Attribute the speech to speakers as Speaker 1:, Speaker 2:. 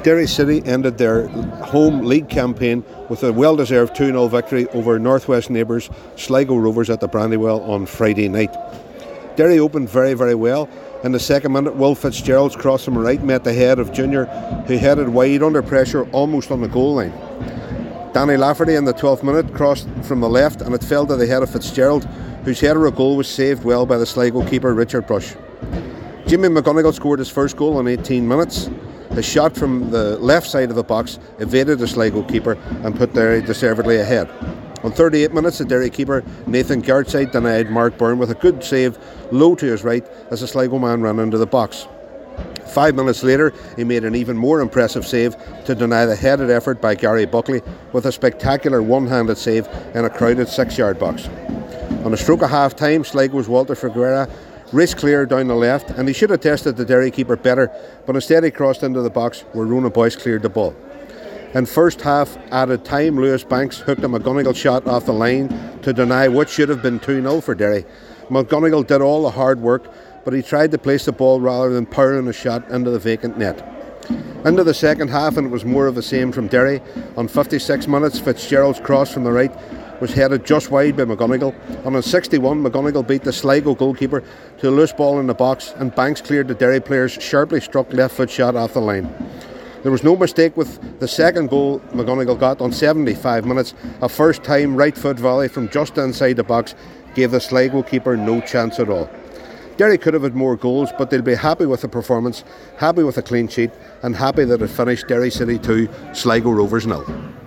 Speaker 1: Derry City ended their home league campaign with a well-deserved 2-0 victory over Northwest neighbours Sligo Rovers at the Brandywell on Friday night. Derry opened very, very well. In the second minute, Will Fitzgerald's cross from the right met the head of Junior, who headed wide under pressure almost on the goal line. Danny Lafferty in the 12th minute crossed from the left and it fell to the head of Fitzgerald, whose header of goal was saved well by the Sligo keeper Richard Brush. Jimmy McGonigal scored his first goal in 18 minutes. His shot from the left side of the box evaded the Sligo keeper and put Derry deservedly ahead. On 38 minutes, the Derry keeper Nathan Gartside denied Mark Byrne with a good save low to his right as the Sligo man ran into the box. 5 minutes later, he made an even more impressive save to deny the headed effort by Gary Buckley with a spectacular one-handed save in a crowded 6-yard box. On a stroke of half-time, Sligo's Walter Figueira raced clear down the left and he should have tested the Derry keeper better, but instead he crossed into the box where Rona Boyce cleared the ball. In first half added time, Lewis Banks hooked a McGonigal shot off the line to deny what should have been 2-0 for Derry. McGonigal did all the hard work, but he tried to place the ball rather than powering a shot into the vacant net. Into the second half, and it was more of the same from Derry. On 56 minutes, Fitzgerald's cross from the right was headed just wide by McGonigal, and on 61, McGonigal beat the Sligo goalkeeper to a loose ball in the box, and Banks cleared the Derry player's sharply struck left foot shot off the line. There was no mistake with the second goal McGonigal got on 75 minutes. A first time right foot volley from just inside the box gave the Sligo keeper no chance at all. Derry could have had more goals, but they'll be happy with the performance, happy with the clean sheet and happy that it finished Derry City 2, Sligo Rovers 0.